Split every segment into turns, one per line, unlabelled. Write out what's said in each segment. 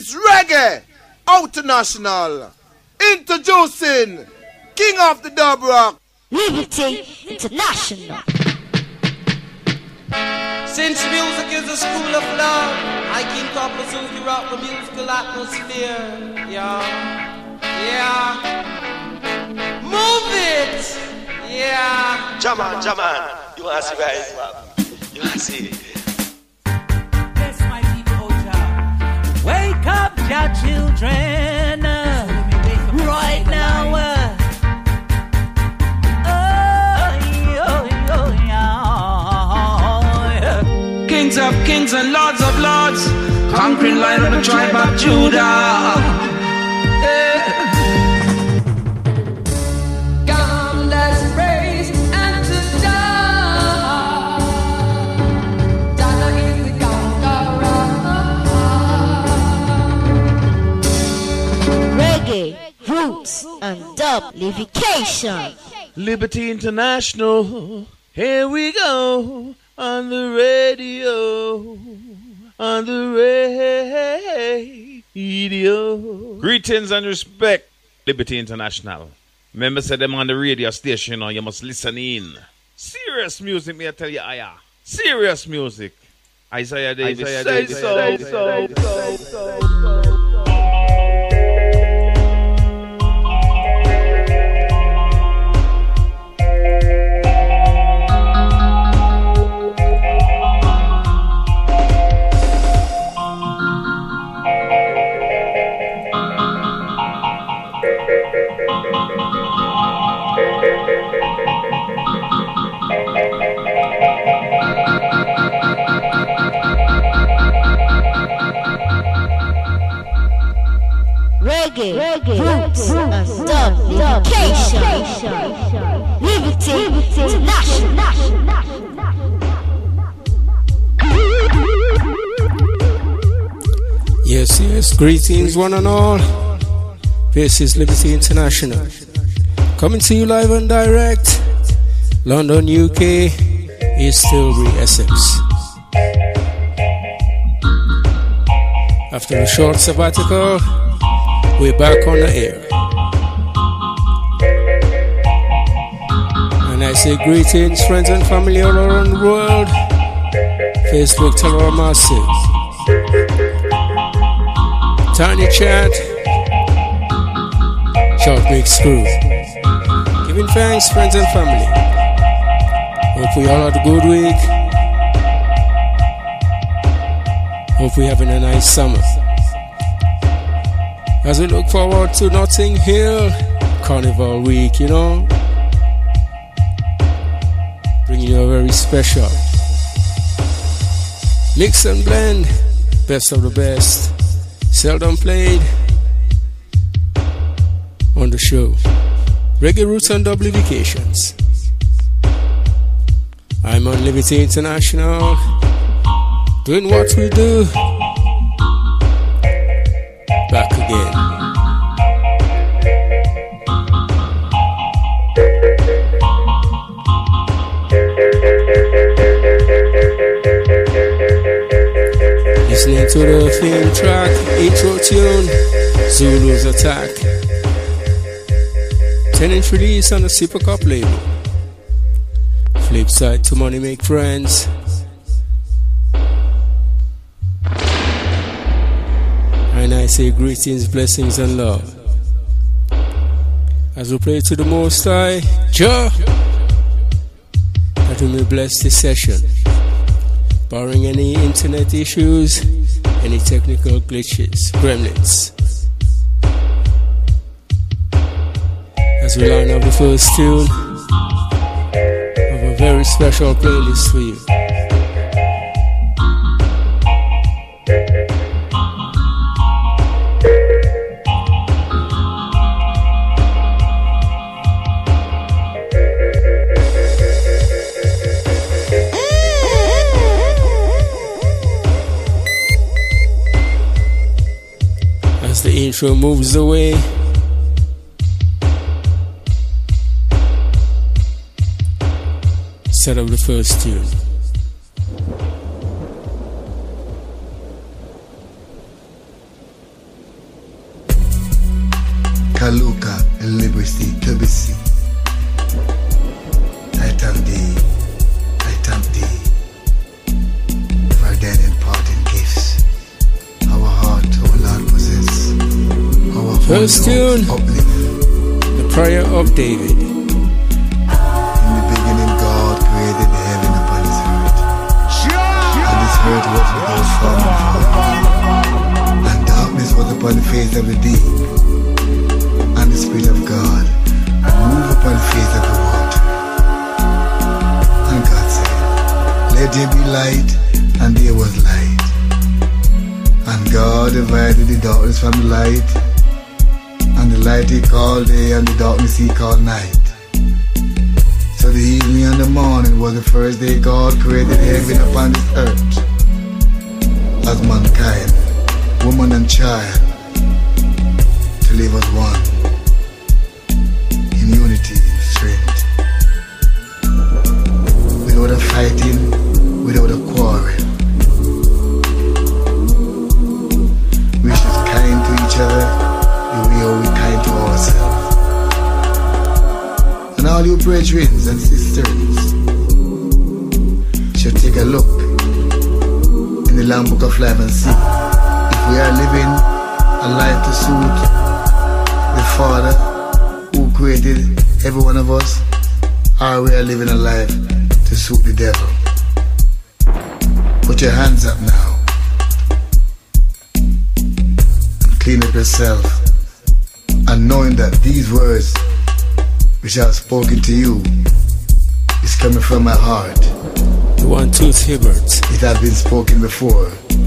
It's Reggae International. Introducing King of the Dub Rock,
Liberty International.
Since music is a school of love, I King Copper Suki rock the musical atmosphere. Yeah. Move it. Yeah.
Jaman. You want to see where it's from? You want to see it?
Yes, my people, Jah. Wake up, your children. Right now.
Kings of kings and lords of lords, conquering Lion of the tribe of Judah.
Come, let's praise and to die. Donna is the conqueror.
Reggae, roots, and dublification.
Liberty International, here we go. On the radio, Greetings and respect, Liberty International. Remember, said them on the radio station, you must listen in. Serious music, me I tell you, serious music. Isaiah Davis, say so.
Reggae, roots, and duplication. Liberty International.
Yes, greetings one and all. This is Liberty International. Coming to you live and direct. London, UK, East Tilbury, Essex. After a short sabbatical, we're back on the air. And I say greetings, friends and family all around the world. Facebook, tell our massive. Tiny chat. Short big screw. Giving thanks, friends and family. Hope we all had a good week. Hope we're having a nice summer. As we look forward to Notting Hill Carnival Week, bringing you a very special mix and blend, best of the best, seldom played on the show. Reggae roots and duplications. I'm on Liberty International, doing what we do. Back again. Listening to the theme track, intro tune, Zulu's Attack. 10-inch release on the Super Cup label. Flip side to Money Make Friends. And I say greetings, blessings, and love. As we pray to the Most High, Jah, that we may bless this session. Barring any internet issues, any technical glitches, gremlins. As we line up the first tune of a very special playlist for you. As the intro moves away, set up the first tune.
Kaluka and liberty to be seen. I thank thee for then imparting gifts. Our heart, our Lord possess. Our
First tune, the prayer of David.
In the beginning, God created the heaven upon this earth. And this earth was without form and void. And darkness was upon the face of the deep. And the Spirit of God moved upon the face of the water. And God said, let there be light, and there was light. And God divided the darkness from the light. And the light he called day, and the darkness he called night. So the evening and the morning was the first day God created heaven upon this earth. As mankind, woman and child, to live as one, in unity and strength. Without a fighting, without a quarrel. We should kind to each other the way how we kind to ourselves. And all you brethren and sisters should take a look in the Lamb Book of Life and see if we are living a life to suit the Father who created every one of us, or we are living a life to suit the devil. Put your hands up now and clean up yourself, and knowing that these words which I have spoken to you is coming from my heart.
The one-tooth Hibbert.
It has been spoken before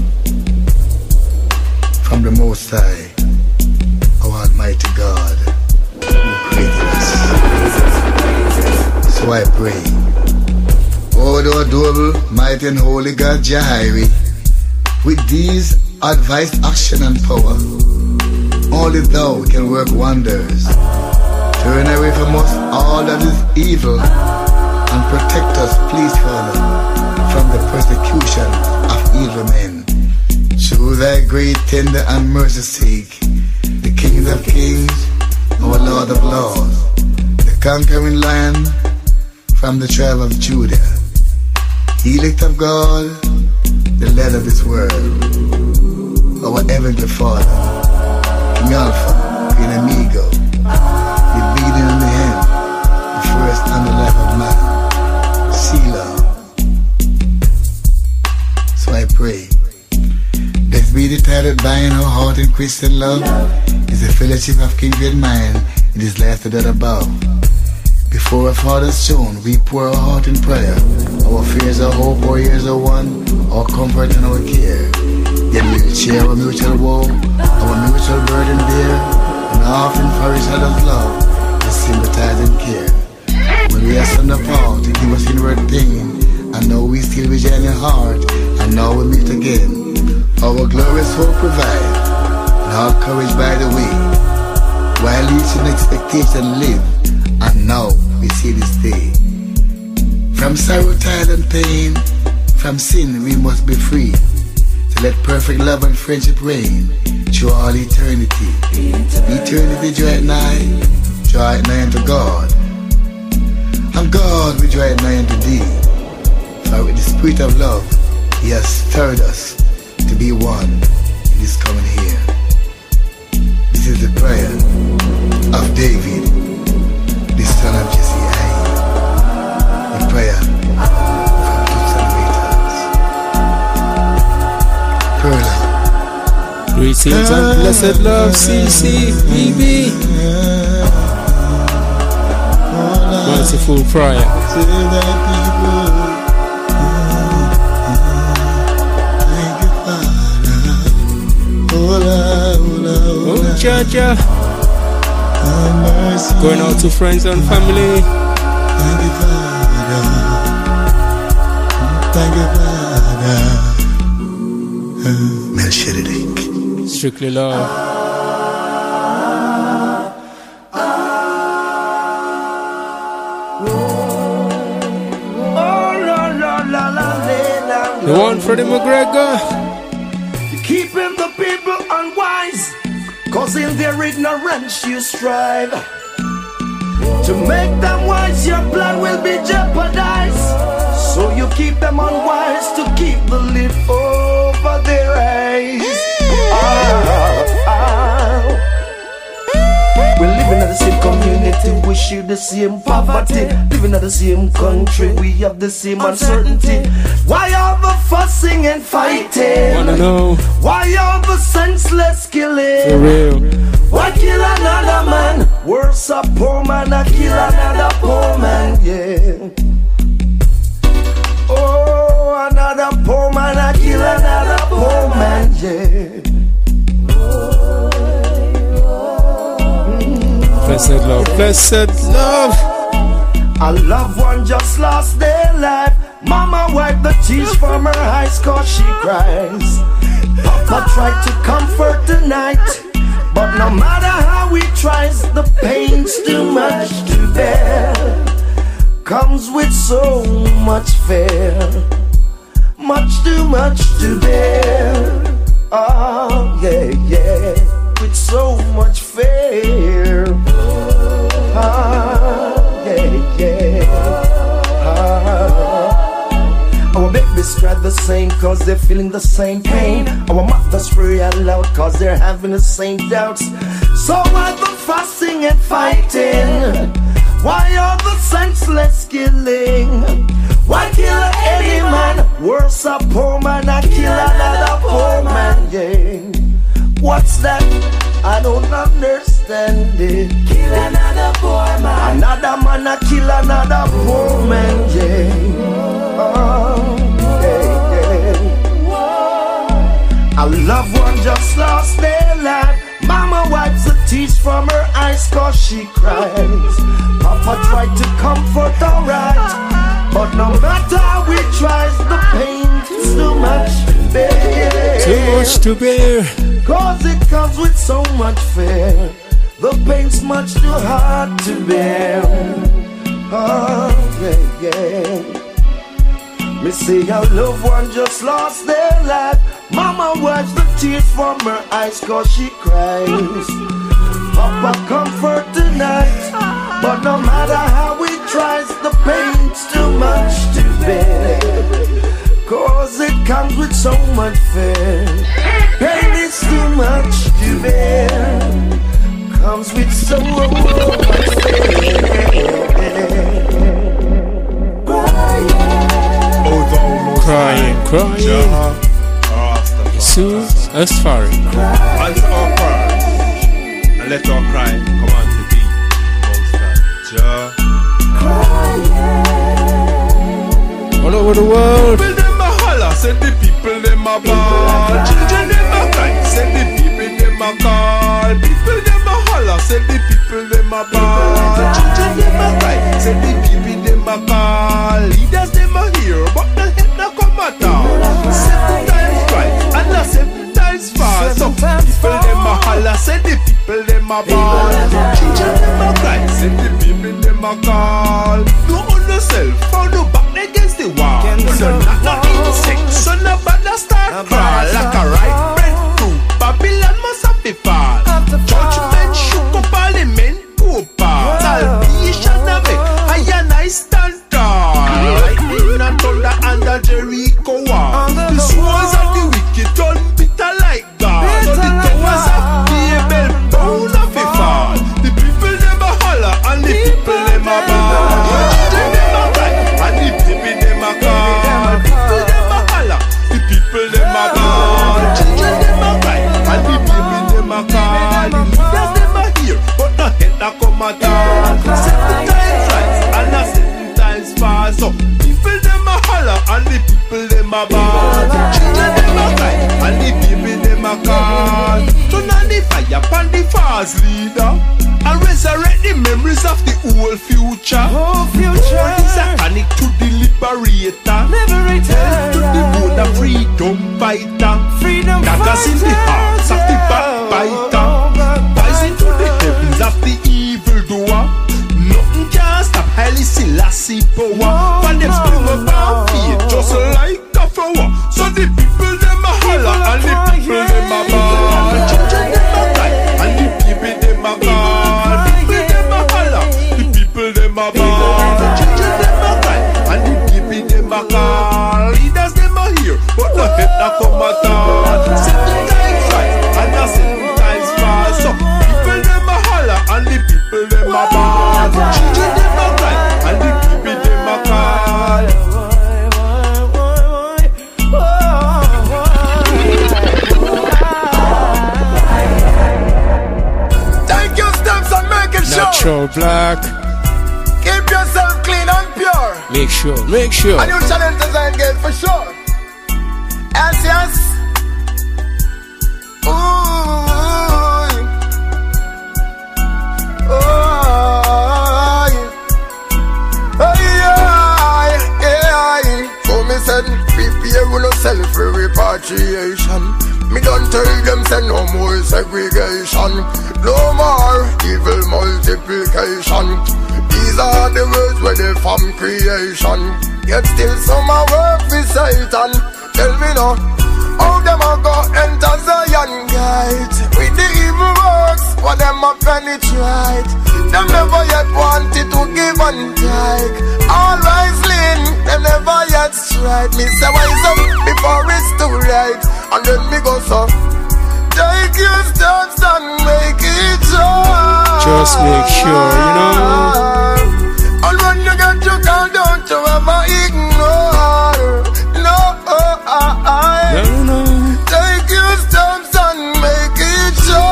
from the Most High, our Almighty God who created us. So I pray, O thou adorable, mighty and holy God Jahiri, with these advice, action and power, only thou can work wonders. Turn away from us all that is evil and protect us, please Father, from the persecution of evil men. Through thy great tender and mercy sake, the King of kings, our Lord of lords, the conquering lion from the tribe of Judah, elect of God, the Lord of this world, our heavenly Father, King Alpha, Queen Amigo, the beginning and the end, the first and the life of man, Selah. So I pray, blessed be the tie that bind our heart in Christian love, is the fellowship of kindred mind in this life that above. Before our Father's throne, we pour our heart in prayer. Our fears, our hope, our ears are one, our comfort and our care. Then we will share our mutual woe, our mutual burden bear, and often for each other's love, and sympathize and care. When we are stand apart, to give us inward pain, and now we still rejoin in heart, and now we meet again. Our glorious hope provide, and our courage by the way, while each in expectation live, and now we see this day. From sorrow, tide and pain, from sin we must be free, to let perfect love and friendship reign through all eternity. Eternity draw it nigh unto God, and God we draw it nigh unto thee. For with the spirit of love he has stirred us to be one in this coming year. This is the prayer of David, the son of Jesse, the prayer from Toots and Waiters. Perla.
Greetings and blessed love, CC, BB. Merciful prayer. Oh, Jaja. Going out to friends and family.
Thank you, Father. Thank you, Father. Melchizedek.
Strictly love. The one Freddie McGregor.
Keeping the people unwise, 'cause in their ignorance you strive to make them wise. Your blood will be jeopardized, so you keep them unwise to keep the lid over their eyes. We live in the same community, we share the same poverty. Living in the same country, we have the same uncertainty. Why all the fussing and fighting?
Wanna know?
Why all the senseless killing?
For real.
Why kill another man? Worse a poor man, I kill another poor man, yeah. Oh, another poor man, I kill another poor man, yeah.
Blessed love, blessed love.
A loved one just lost their life. Mama wiped the tears from her eyes 'cause she cries. Papa tried to comfort the night, but no matter how he tries, the pain's too much to bear. Comes with so much fear, much too much to bear. Oh, yeah, yeah, with so much fear. Yeah, yeah. Our babies cry the same 'cause they're feeling the same pain. Our mothers pray out loud 'cause they're having the same doubts. So why the fussing and fighting? Why all the senseless killing? Why kill any man? Worse a poor man, I kill another poor man, yeah. What's that? I don't understand it. Kill another poor man. Another man, I kill another poor man, yeah. Oh, yeah, yeah. A loved one just lost their life. Mama wipes the tears from her eyes 'cause she cries. Papa tried to comfort her right, but no matter how he tries, the pain's too much to bear.
Too much to bear.
'Cause it comes with so much fear. The pain's much too hard to bear. Oh, yeah, yeah. Me say a loved one just lost their life. Mama wipes the tears from her eyes 'cause she cries. Papa comfort tonight, but no matter how he tries, the pain's too much to bear. 'Cause it comes with so much fear. Pain is too much to bear. Comes with so much fear.
Crying, crying. Soothes us far.
Answer our prayers and let our cry come unto thee, Most High Jah.
All over the world.
People them a holler, said the people them a ball. Children them a cry, said the people them a call. People them a holler, said the people them a ball. Children them a cry, said the people them a call. Leaders them a hear, but the head no come at all. 7 times right and the 7 times fall. So people them a holler, said the people them a ball. Children them a cry, said the people them a call. No on yourself, found no back against the wall. No not insect, so no bad start crawl. Like a ripe bread fruit, Babylon must have to fall. Judgment shook up parliament, poor part. Salvation of it, I and I stand tall. Lightning and thunder and the Jericho wall. The swords of the wicked turn bitter like God. So the towers of Babel bound of the fall. The people them a holler and the people them a ball. Children them a cry and the baby them a call. People them a holler, the people them a ball. Children them a cry and the baby them a call. The leaders them a hear, but no head a come at all. 7 times rise and a 7 times fall. So people them a holler and the people them a ball. Children them a cry and the baby them a call. Turn on the fire upon the false leader and resurrect the memories of the whole future. The satanic to the liberator. Help to the road of freedom fighter. Daggers in the hearts of the backbiter. Poison to the heavens of the evil doer. Nothing can stop Haile Selassie power. For them spring up our feet just like a flower. So the people them a holler and the people them a ball. Children them a cry and
Marshall Black.
Keep yourself clean and pure.
Make sure.
And you shall enter Zion gate for sure. Yes. Ooh. So me said, prepare yourself for repatriation. Me don't tell them say no more segregation, no more evil multiplication. These are the words where they from creation. Yet still some are work for Satan. Tell me now, how them a go enter Zion gate with the evil works, what them a penetrate. Them never yet wanted to give and take. All wisely, them never yet straight. Me say wise up before it's too late. And then me go so, take your steps and make it sure.
Just make sure, you know.
And when you get your call, don't you ever ignore. No. Take your steps and make it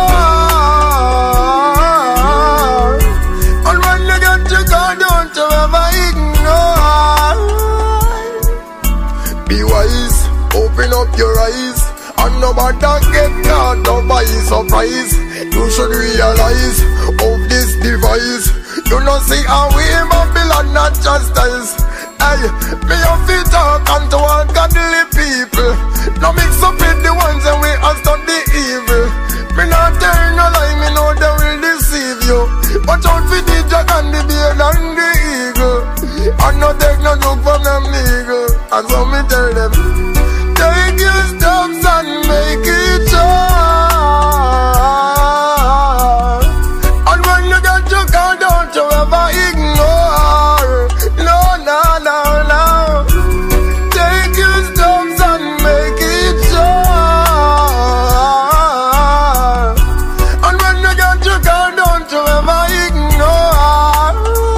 sure. And when you get your call, don't you ever ignore. Be wise, open up your eyes. And nobody get caught up by surprise. You should realize of this device. You know see how we in Babylon not chastise. Hey, me have to talk and to all godly people. No mix up with the ones and we have done the evil. Me not tell no lie, me know they will deceive you. Watch out for the dragon, the bear and the eagle. And no take no joke from them eagle. And so me tell them, take your steps and make it sure. And when you get your car, don't you ever ignore. No. Take your steps and make it sure. And when you get your car, don't you ever ignore.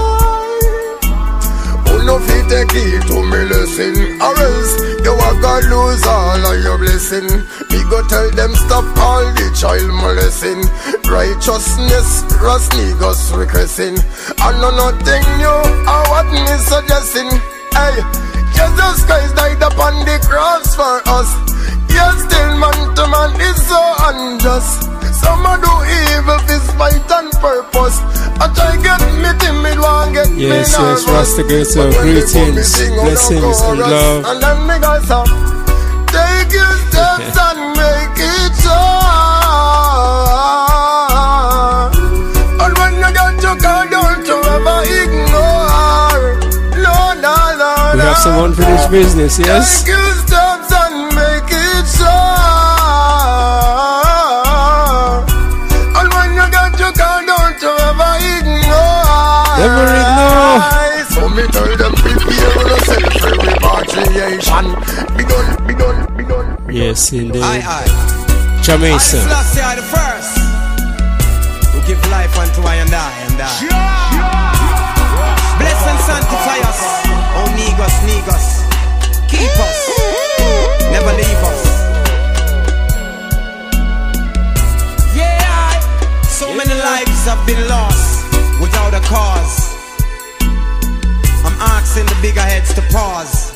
Who no fit take it to me listen, or else you are gonna lose all of your blessing. Me go tell them stop all the child molesting. Righteousness, Ras niggas requesting. I know nothing new, or what me suggesting. Hey, Jesus Christ died upon the cross for us. Yet still man to man is so unjust. Some a do evil for spite and purpose. I try get me timid, one get me nervous.
Yes, Rasta gets your greetings, blessings and love.
And then me go so, take your steps and make it sure. And when you get your car, don't you ever ignore. No.
We have some unfinished business, yes?
Take your steps and make it sure. And when you get your car, don't you ever ignore.
Never ignore.
So me tell them prepare yourself for repatriation. Be done.
Yes, indeed.
Aye.
Jamaica.
I the first who give life unto I and I. Bless and sanctify us, oh Negus, keep us, never leave us. Yeah, so many lives have been lost without a cause. I'm asking the bigger heads to pause.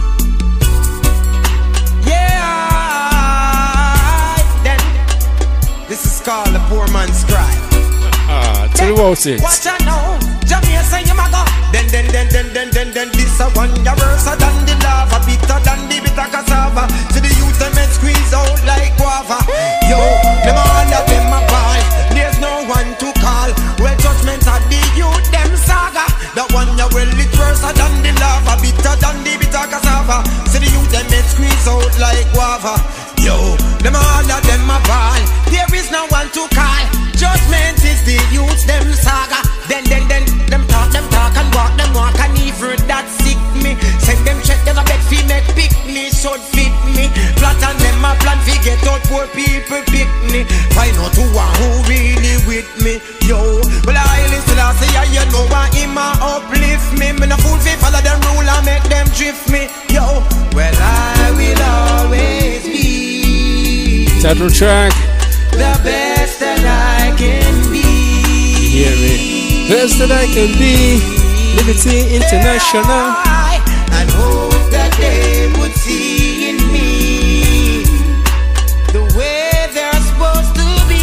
This is called a poor man's cry.
Tell about it.
Watch out now, Jamaica say you maga. Then, this a one ya worse than the lava, bitter than the bitter cassava. To the youth them head squeeze out like guava. Yo, them all of them a ball. There's no one to call. Well, judgment of the youth them saga. That one ya well it worse than the lava, bitter than the bitter cassava. To the youth them head squeeze out like guava. Yo, them all of them a ball. There is no one to call. Judgment is the youths them saga. Then them talk and walk and even that sick me. Send them check them a bed fi make pick me, should fit me. Plot and them a plan fi get out poor people pick me. Find out who really with me. Yo, well I listen I say you know why him a uplift me. Me no fool fi follow them rule and make them drift me. Yo, well I will always be
Title track.
the best that I can be.
Hear me. best that I can be. Liberty International.
And hope that they would see in me the way they're supposed to be.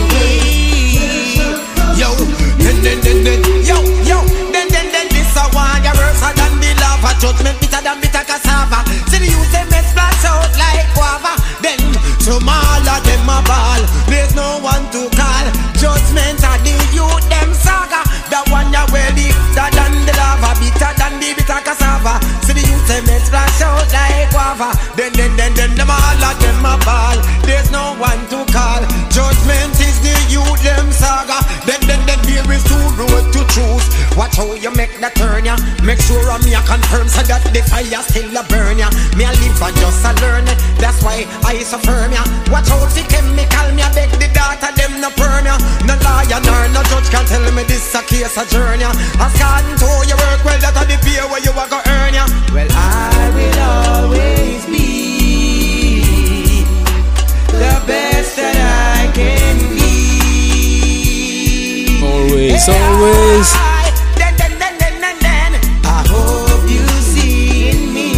Yo, then this a one ya worse than the lava. Judgment bitter than bitter cassava. See the youth them splash out like guava. Then some all of them a ball. There's no one to call. Judgment of the youth them saga. That one ya well bitter than the lava, bitter than the bitter cassava. See the youth them splash out like guava. Then them all of them a ball. There's no one to call. Judgment is the youth them saga. Then there is two road to choose. Watch how you make that turn ya. Make sure me a confirm so that the fire still a burn ya. Me a live and just a learn. That's why I so firm ya. Watch out the chemical. Me a beg the data them no burn ya. No liar nor no judge can tell me this a case a journey. As according to your work, well that a the pay where you a go earn ya. Well I will always be the best that I can be.
Always.
Then I hope you see in me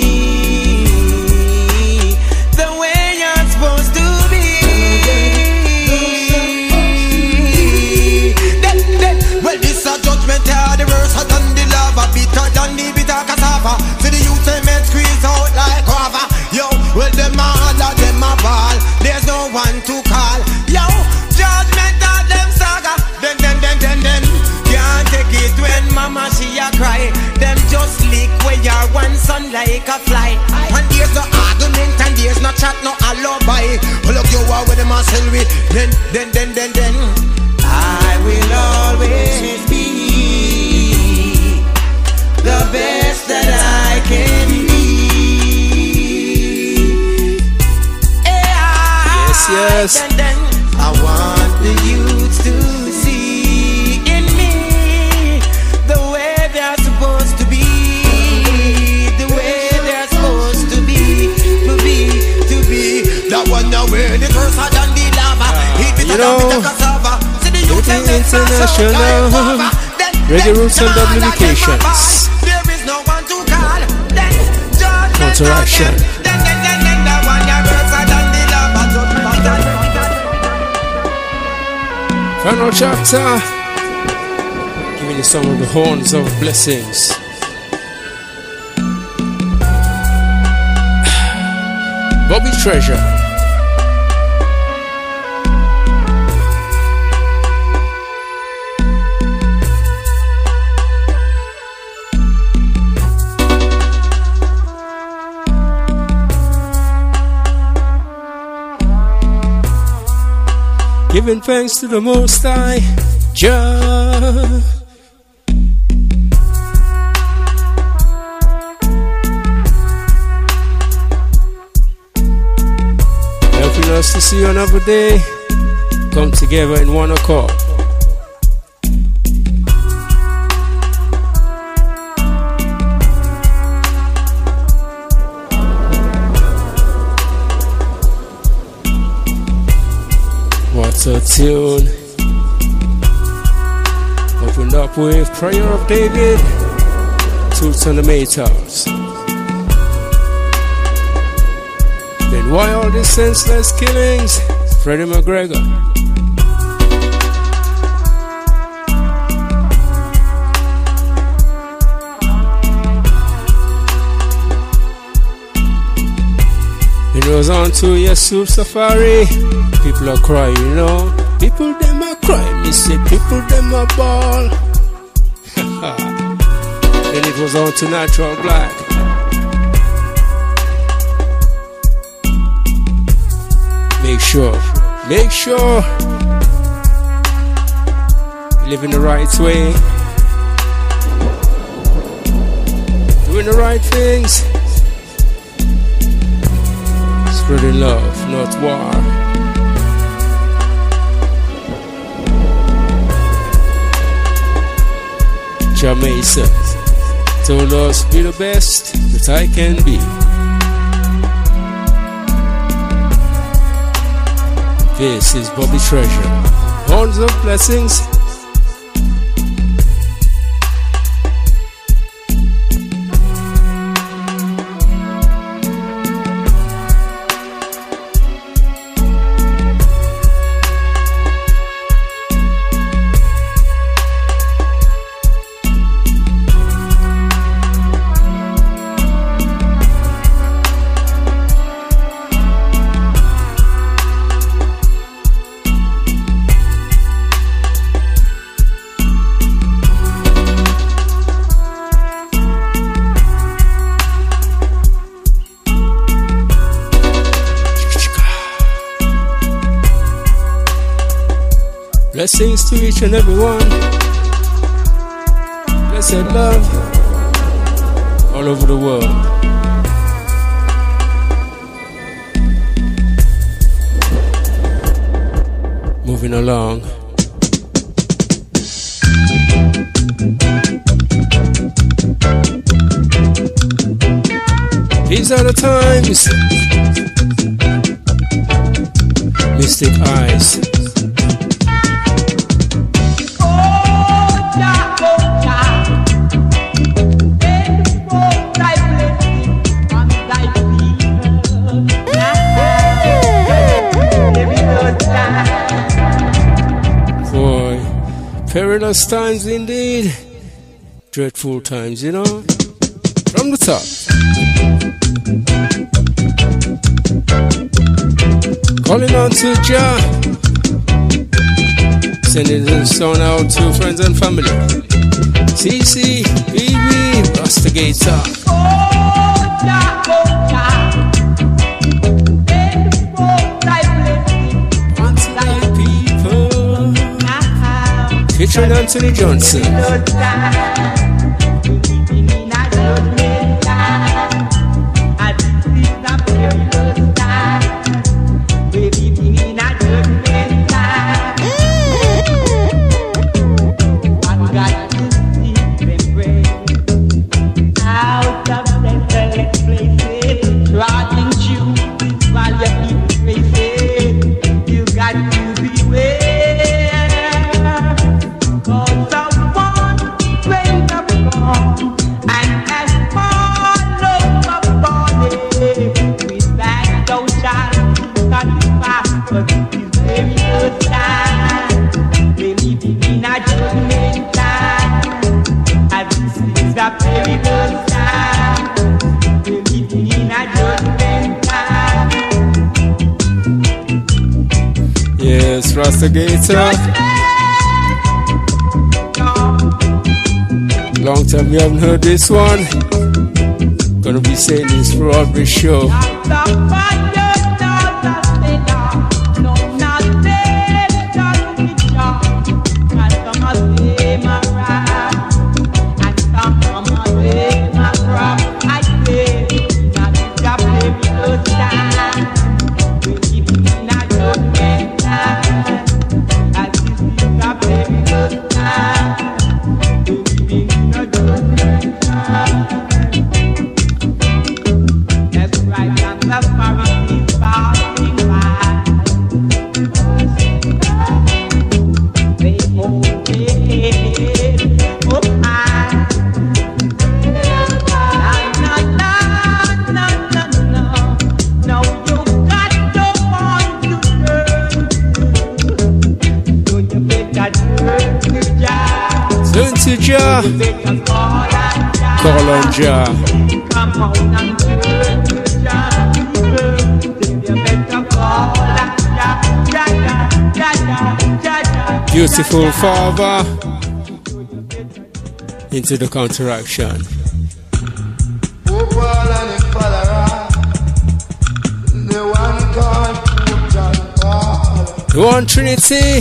the way you're supposed to be. Well, this a judgment here, the worse than the lava, bitter than the bitter cassava. See the youth them squeeze out like guava. Yo, well them all of them a ball. There's no one to call. Yo, judgment of them saga. Then can't take it when mama she a cry. Them just lick where your one son like a fly. And there's no argument and there's no chat, no alibi. Pull up your wall with them a sell with. Then I will always be the best that I can be.
Yes.
I want the youths to see in me the way they're supposed to be, the way they're supposed to be. That one now where the curse are than the lava.
You know, International Reggae Roots and Duplications.
There is no one to call.
Counteraction. Final chapter, giving you some of the horns of blessings. Bobby Treasure. Giving thanks to the Most High, Jah. Helping us to see another day come together in one accord. What a tune. Opened up with Prayer of David, Toots and the Maytals. Then why all these senseless killings? Freddie McGregor. It was on to Yusuf Safari. People are crying, you know. People them are crying. Me say people them are ball. Then it was on to Natural Black. Make sure you live in the right way, doing the right things, spreading love, not war. Jamaica told us, be the best that I can be. This is Bobby Treasure. Horns of blessings. Blessings to each and every one. Blessed love all over the world. Moving along. These are the times. Mystic Eyes. Boy, perilous times indeed. Dreadful times, you know. From the top. Calling on to Jah. Sending the song out to friends and family. CC, BB, Rastigator. Featuring Anthony Johnson. Yes, Rastigator. Long time we haven't heard this one. Gonna be saying this for every show. Jah, call on Jah. Beautiful Father into the counteraction. One Trinity.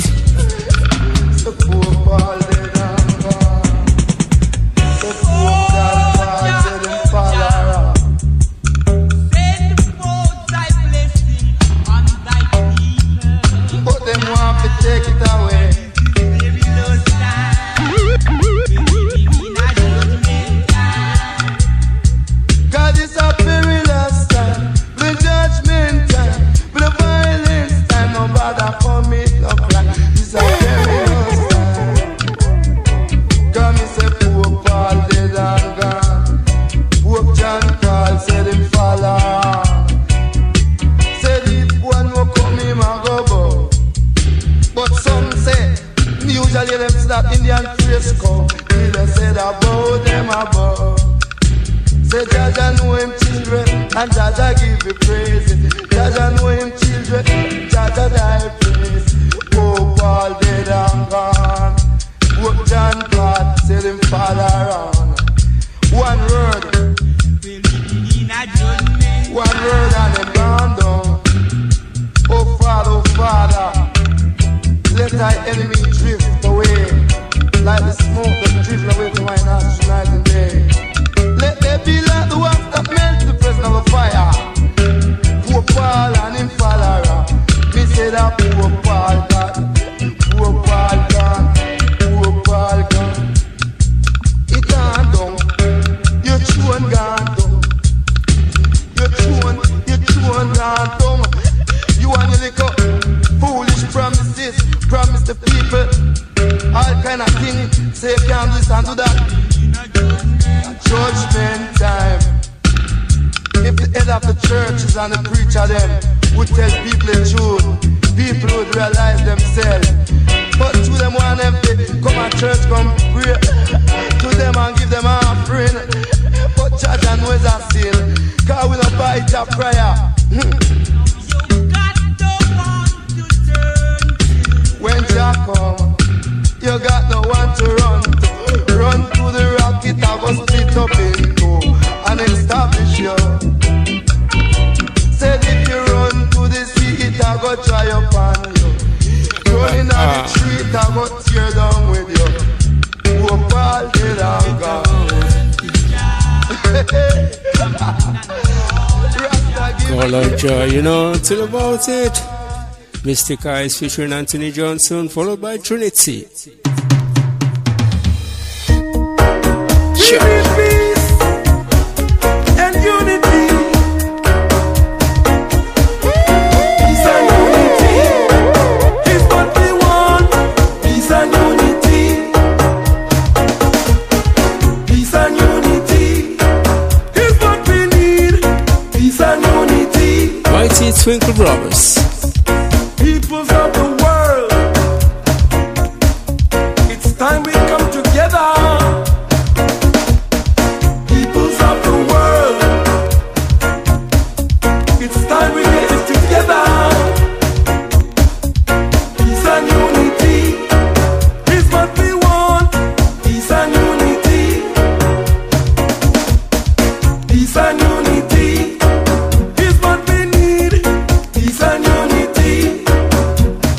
thy enemy drift away, like the smoke that drift away from my nostrils night and day. Let there be like the wax that melts in the presence of a fire. Poor Paul and him follower. Me say that poor Paul God, poor Paul God, poor Paul God. It gone down, your tune gone down, your tune gone down. You and your little foolish promises, promise the people all kind of things. Say you can't do this and do that. Judgment time. If the head of the churches and the preacher them would tell people the truth, people would realize themselves. But to them one them they come at church, come pray to them and give them an offering. But church and knows a sin, cause we don't buy it a prayer. When Jah come, you got no one to run to. Run to the rocket, I go split up in two and establish you. Said if you run to the sea, it I go try upon you. Running on the street, I go tear down with you. Poor Paul did and gone.
Call out Joy, you know, until about it. Mystic Eyes featuring Anthony Johnson, followed by Trinity.
Give me peace and unity. Peace and unity is what we want. Peace and unity. Peace and unity is what we need. Peace and unity.
Mighty Twinkle Brothers.
Peoples of the world, it's time we come together. Peoples of the world, it's time we get it together. Peace and unity is what we want. Peace and unity. Peace and unity is what we need. Peace and unity.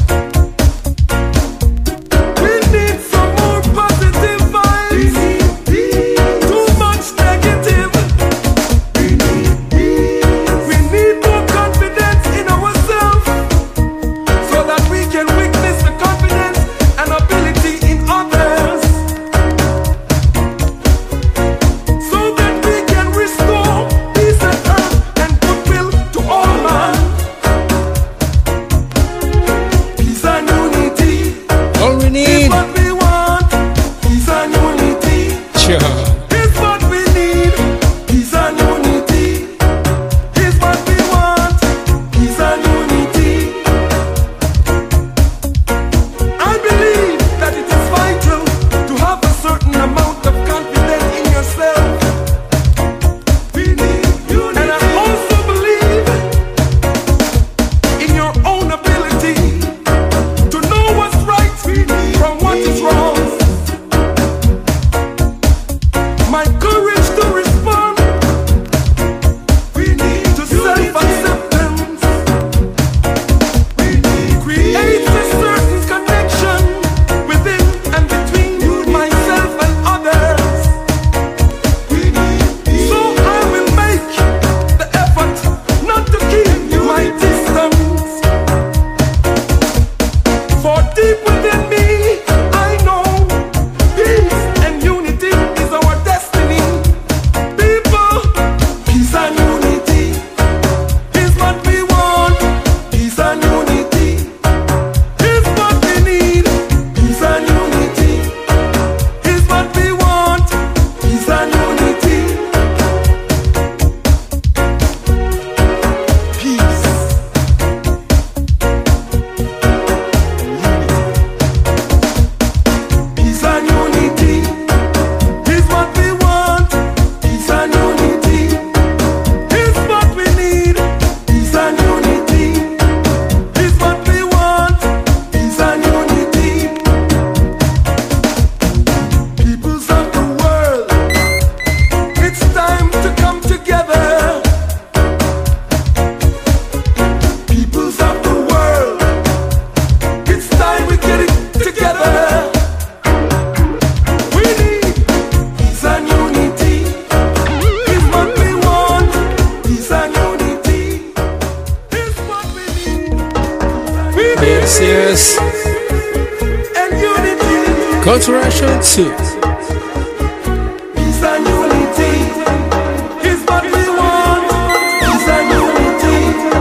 yes.
And unity.
Counteraction 2.
Peace and unity is what we want. Peace and unity.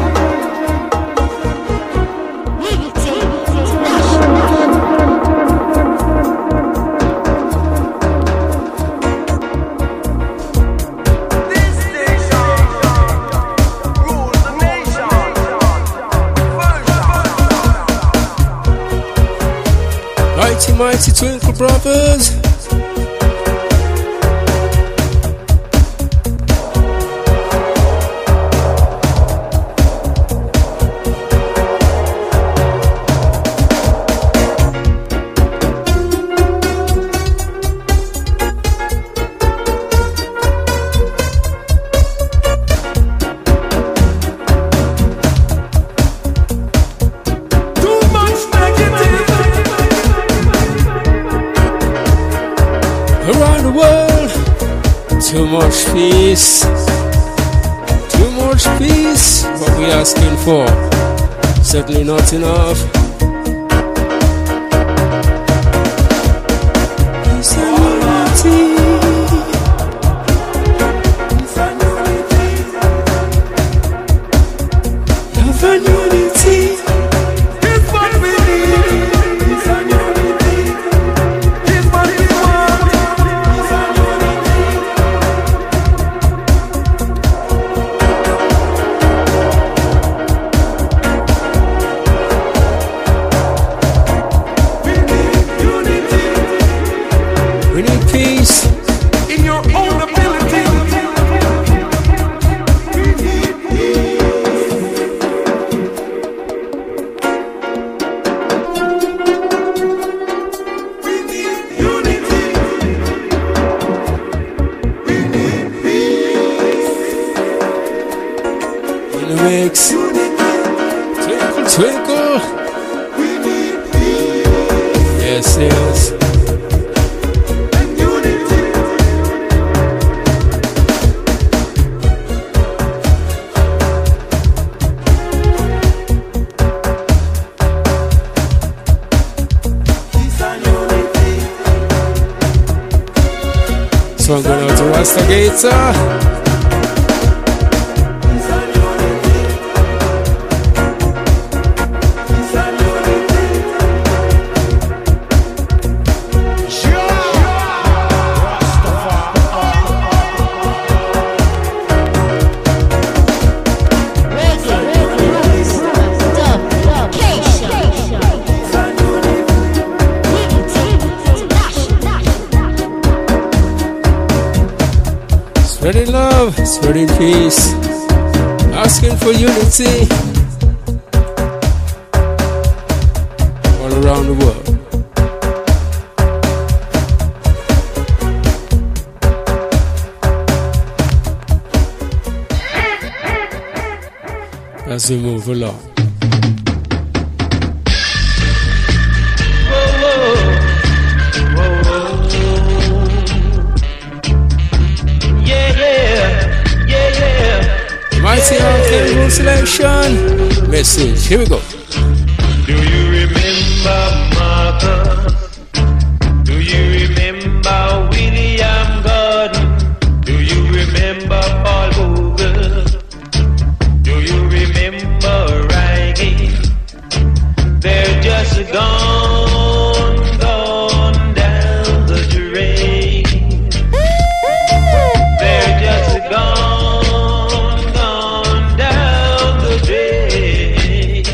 Liberty
This nation rules the nation.
Mighty, mighty Twinkle Brothers.
Too much negative.
Around the world, too much peace. Too much peace. What we asking for? Certainly not enough. Peace and unity.
Peace and unity.
Love and unity.
Is what we need. Peace and unity is what we want. Peace and unity. We need unity
We need peace.
in your own ability. We need peace. We need unity. We need peace.
In the mix. Twinkle, twinkle.
We need peace
Yes, yes.
and unity. Peace and unity.
So I'm going out to Rasta Gator.
Peace and unity. Peace and unity.
Spreading love, spreading peace. Asking for unity. All around the world. As we move along. Mighty Arcane Rule Selection message. Here we go.
Do you remember Marcus? Do you remember William Gordon? Do you remember Paul Vogel? Do you remember Reagan? They're just gone down the drain. They're just gone down the drain.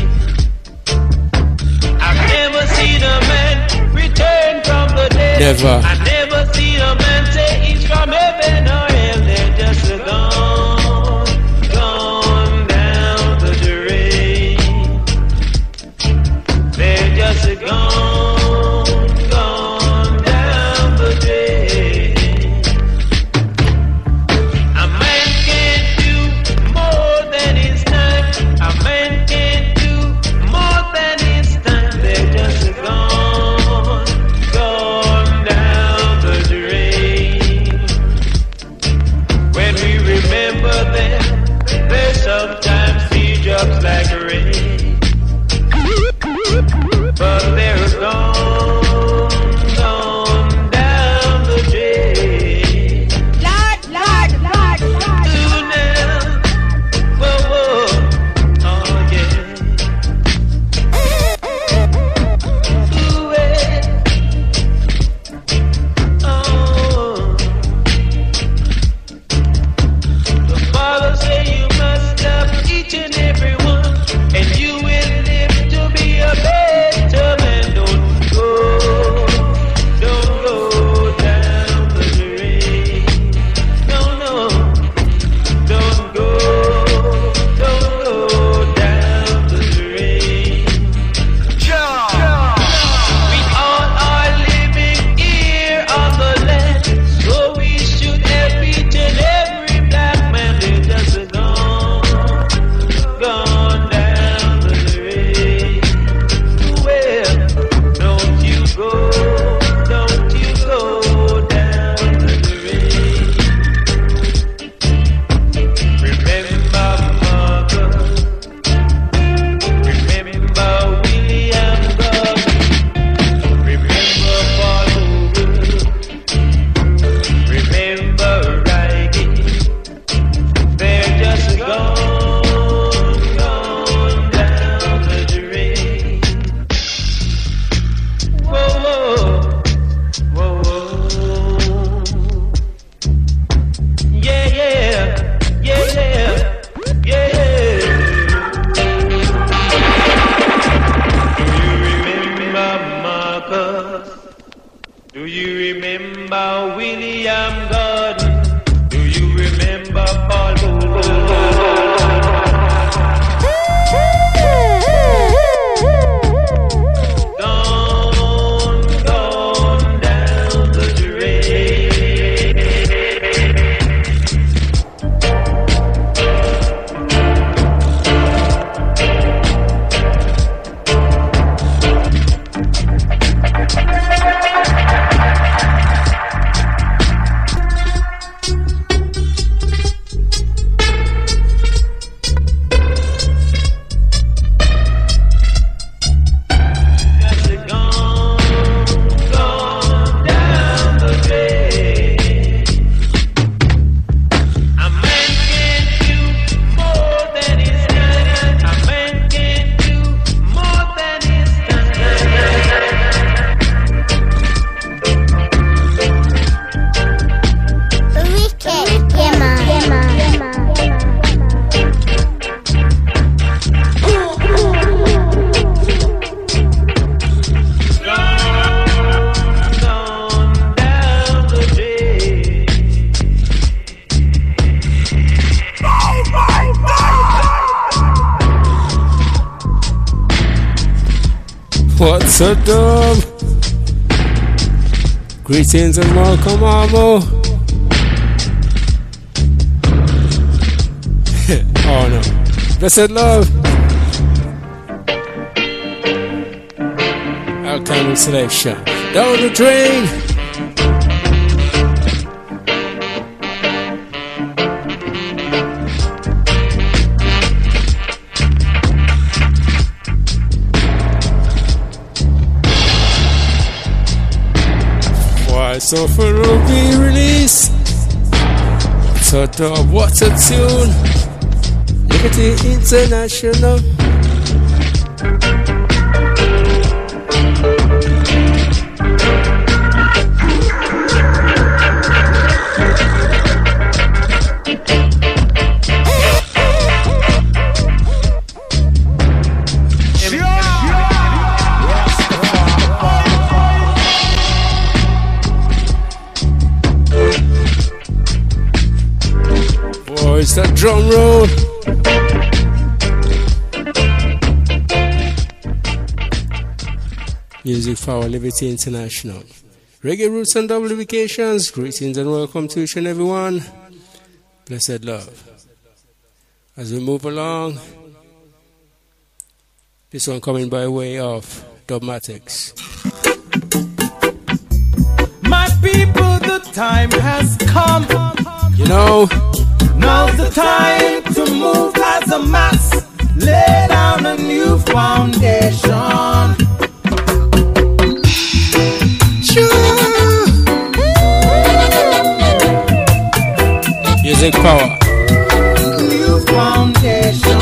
I've never seen a man return from the dead.
Never.
I've never seen a man say he's from heaven or hell. They're just gone down the drain. They're just gone down the drain. A man can't do more than his time. A man can't do more than his time. They're just gone down the drain. When we remember them, they sometimes feel just like rain. Do you remember William Gordon? Do you remember Paul Gone down the drain.
What's up, dub? Greetings and welcome, Amo. Oh no. Blessed love. Alchemy selection. Down the drain. So for to be released. So dub, what's a tune? Liberty International. It's that drum roll. Music for our Liberty International. Reggae Roots and Double Vacations. Greetings and welcome to each and everyone. Blessed love. As we move along, this one coming by way of Dubmatics.
My people, the time has come.
You know,
now's the time to move as a mass, lay down a new foundation.
Music power.
New foundation.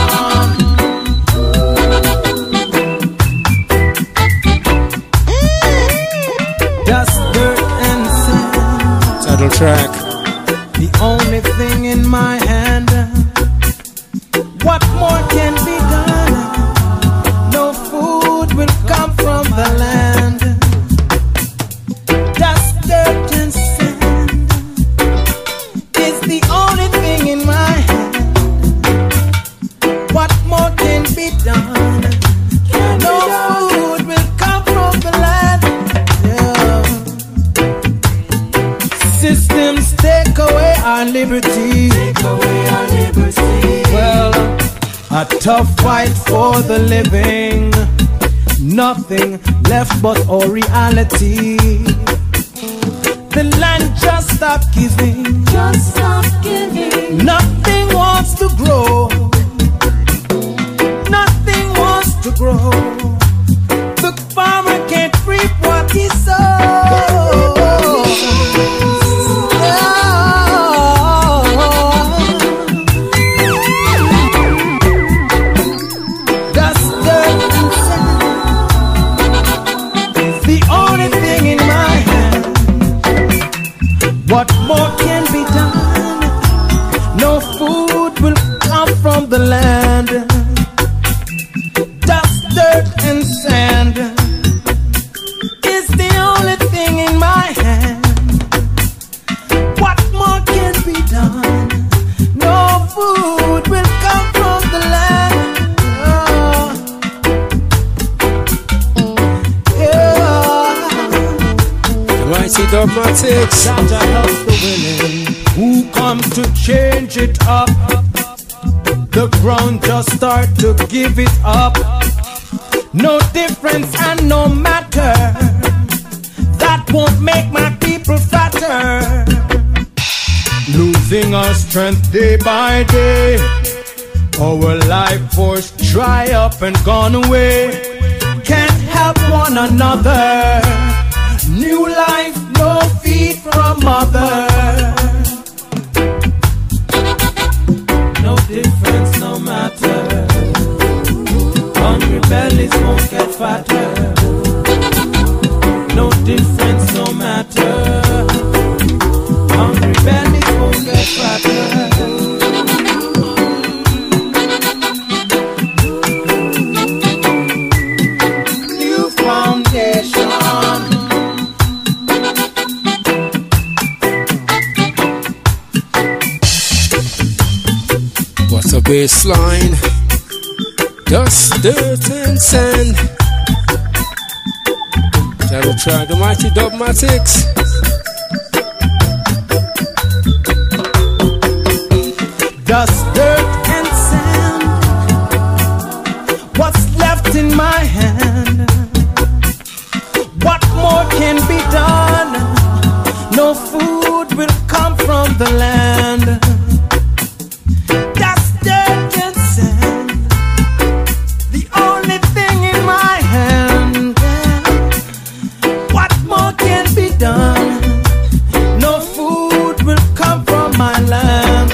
Dust, dirt, and sand.
Title track.
The only thing in my hand. What more can be done? No food will come from the land. Dust, dirt, and sand is the only thing in my hand. What more can be done? No food will come from the land. Yeah. Systems take away our liberty. Take away our liberty. Well, a tough fight for the living. Nothing left but our reality. The land just stopped giving. Just stop giving. Nothing wants to grow. Nothing wants to grow. The farmer can't reap what he sows. What more can be done? No food will come from the land. Dust, dirt, and sand is the only thing in my
mighty Dubmatics.
Jaja helps the willing who come to change it up. The ground just start to give it up. No difference and no matter. That won't make my people fatter. Losing our strength day by day. Our life force dry up and gone away. Can't help one another. New life, no feed from mother. No difference, no matter. Hungry bellies won't get fatter. No difference, no matter. Hungry bellies won't get fatter.
What's a baseline? Dust, dirt, and sand. That'll try the mighty Dubmatics.
Dust, dirt, and sand. What's left in my hand? What more can be done? No food will come from the land. Dust, dirt, and sand. The only thing in my hand. What more can be done? No food will come from my land.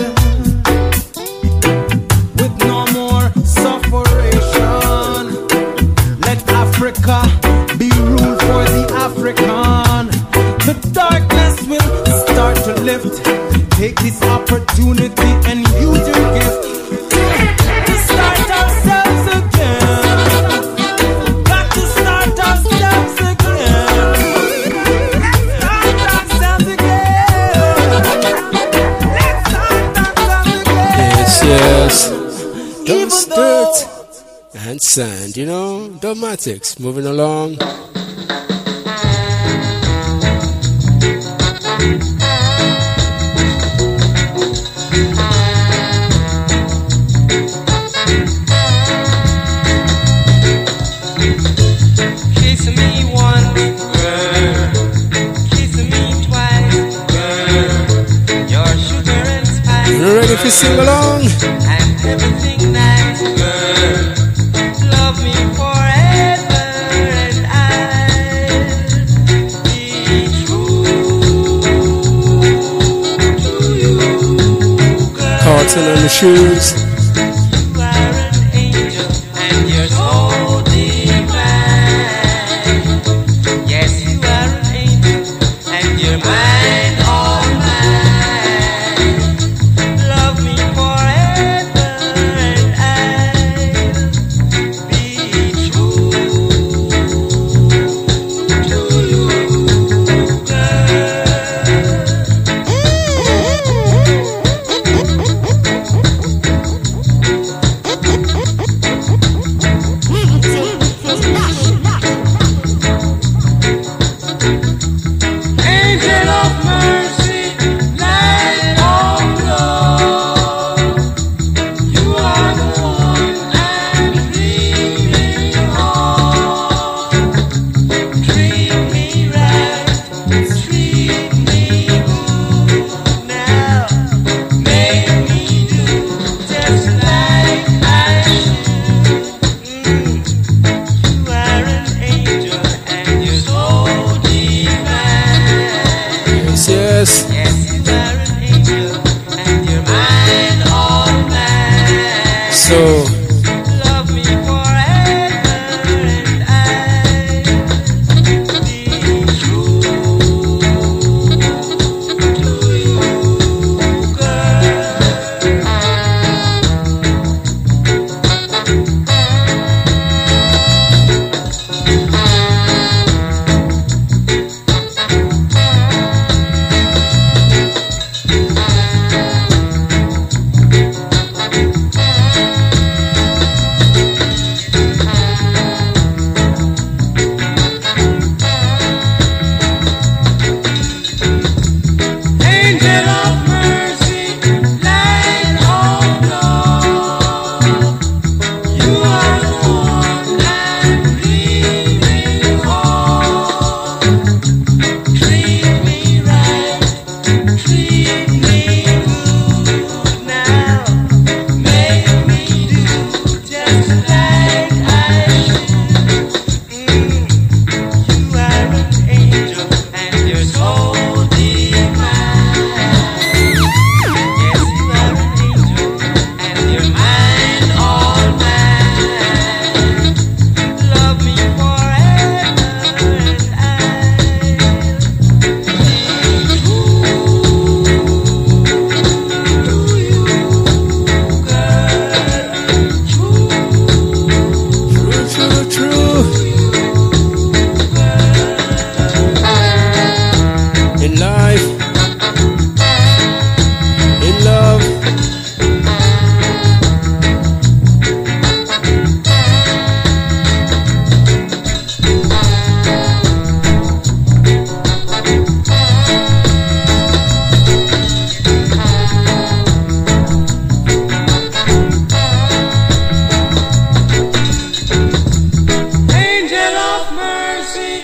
With no more sufferation. Let Africa be ruled for the African. The darkness will start to lift. Take this opportunity and use your gift to start ourselves again. Got to start ourselves again. Let's start ourselves again. Let's start ourselves again.
Yes, dust, dirt, and sand. You know, Dubmatics moving along.
Kiss me once, girl. Kiss me twice, girl. Your sugar and spice.
You ready to sing along?
And everything nice, girl. Love me forever and I'll be true to you, girl.
Carton on the shoes.
You are an angel and you're so divine. Yes, you are an angel and you're mine, all mine. Love me forever and I'll be true to you, girl.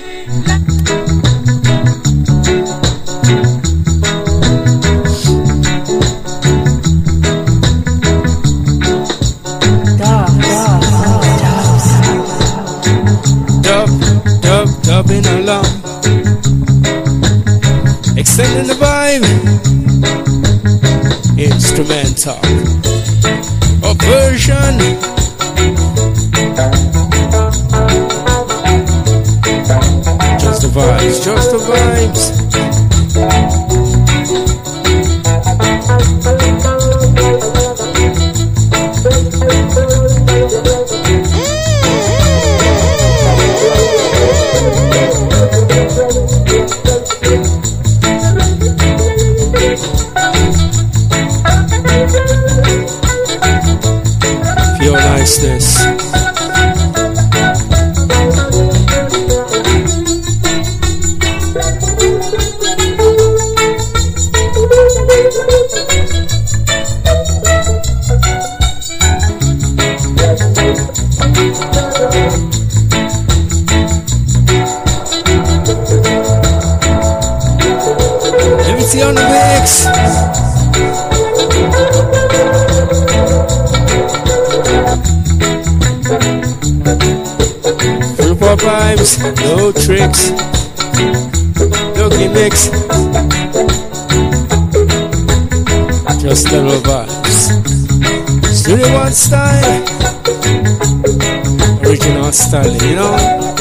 Dubbing along, extending the vibe, instrumental, or version. Just the vibes, just the vibes. Feel niceness. Let me see on the mix. Full pop vibes, no tricks, no gimmicks, just little vibes. Studio One style, original style, you know.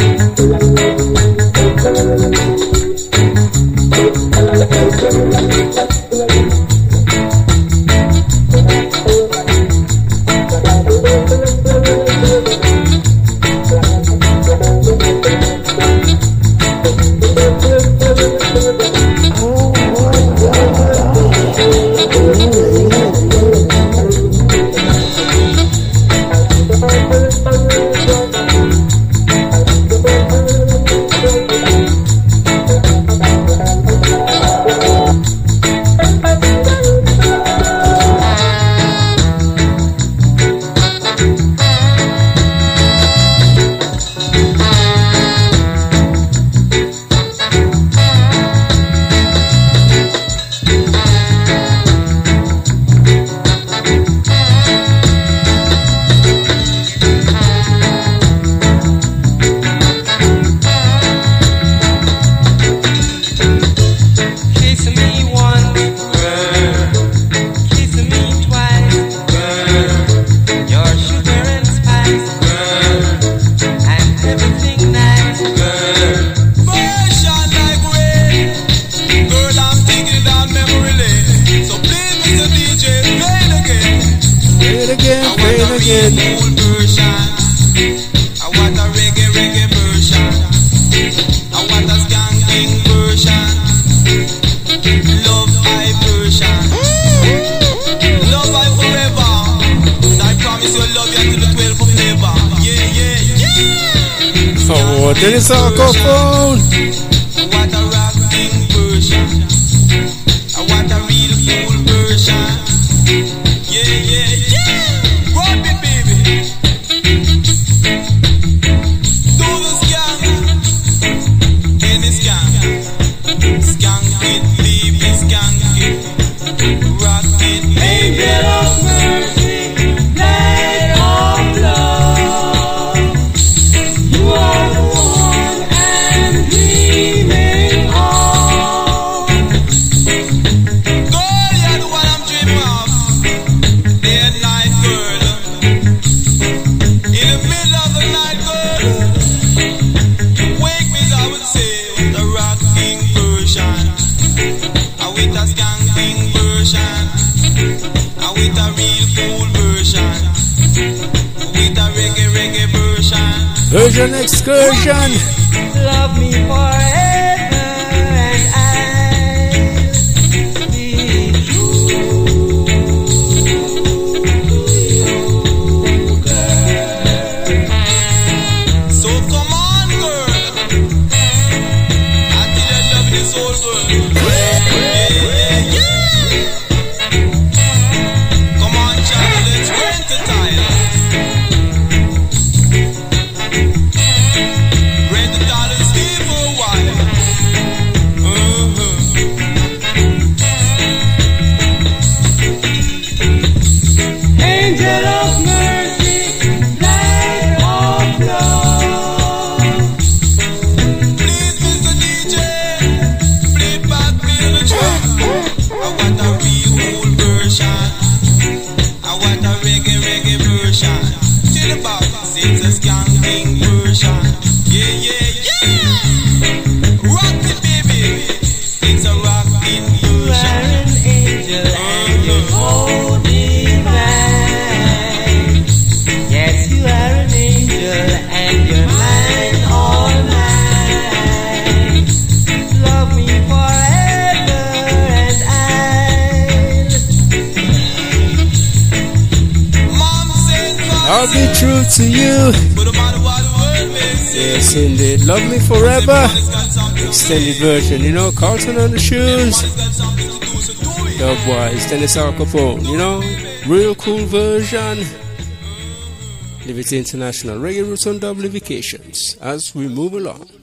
Then it's our phone.
What a rocking version. What a real cool version. Yeah, yeah, yeah. Rock it, baby. Do the skank. Any skank. Skank it, baby, skank it. Rock it, baby. Angel of mercy, light of love. You are the one I'm dreaming of. Girl, you're the one I'm dreaming of. Day and night, girl. In the middle of the night, girl. You wake me, I would say, with a rocking version. With a skanking version. With a real cool version. With a reggae version.
Version excursion.
Love me forever and I'll be true to you, girl. So come on, girl. I did I love this old girl. Yeah, yeah, yeah. Come on, child, let's rent the tile. Rent the tile and Steve. Rock it, baby. It's a rocking fusion. You are an angel and you're so divine. Yes, you are an angel and you're mine, all mine. Love me forever and
I'll be true to you. Yes, indeed. Love me forever. Extended version, you know, Carlton on the shoes. Dubwise, Dennis Al Capone, you know, real cool version. Liberty International, Reggae Roots on Dub Livications as we move along.